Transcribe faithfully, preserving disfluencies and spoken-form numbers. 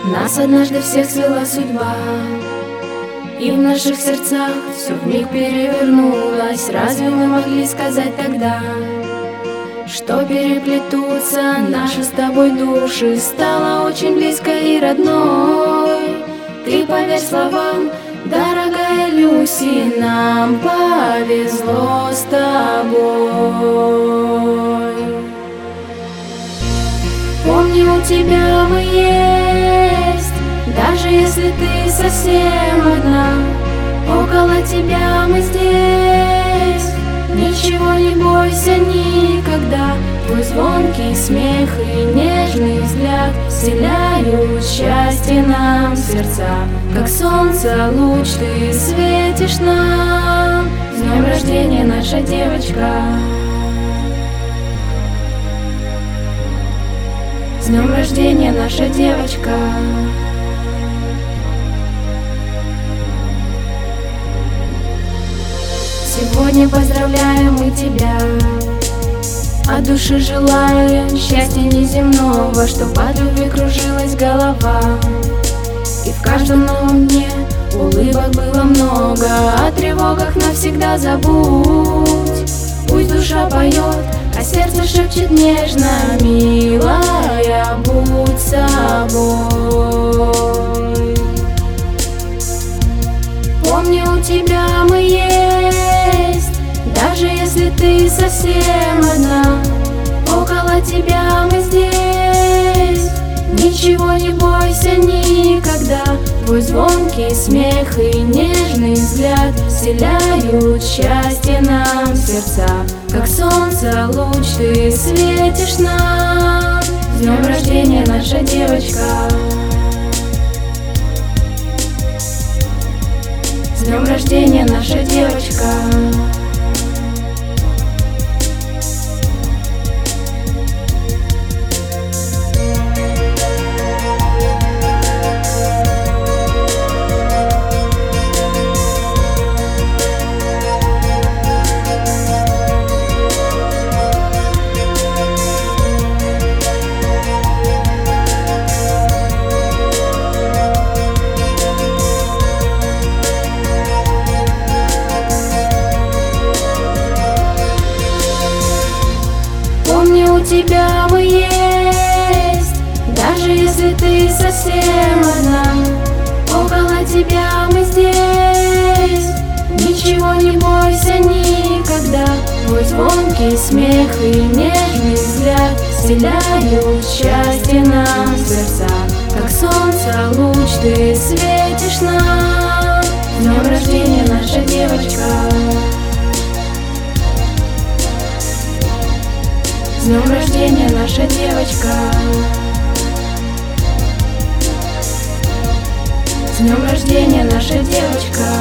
Нас однажды всех свела судьба, и в наших сердцах все вмиг перевернулось. Разве мы могли сказать тогда, что переплетутся наши с тобой души? Стало очень близко и родной. Ты поверь словам, дорогая Люси, нам повезло с тобой. Помни, у тебя мы есть, даже если ты совсем одна. Около тебя мы здесь, ничего не бойся никогда. Твой звонкий смех и нежный взгляд вселяют счастье нам в сердца. Как солнце луч ты светишь нам. С днем рождения, наша девочка! С днем рождения, наша девочка! Сегодня поздравляем мы тебя, от души желаем счастья неземного, чтоб от любви кружилась голова, и в каждом новом дне улыбок было много. О тревогах навсегда забудь, пусть душа поет, а сердце шепчет нежно: милая, будь собой. Помни, у тебя мы есть, даже если ты совсем одна. Около тебя мы здесь, ничего не бойся никогда. Твой звонкий смех и нежный взгляд вселяют счастье нам в сердца. Как солнце луч ты светишь нам. С днем рождения, наша девочка! С днем рождения, наша девочка! У тебя мы есть, даже если ты совсем одна. Около тебя мы здесь, ничего не бойся никогда. Твой звонкий смех и нежный взгляд вселяют счастье нам в сердца. Как солнце луч ты светишь нам. С днем рождения, наша девочка! С днем рождения, наша девочка! С днем рождения, наша девочка!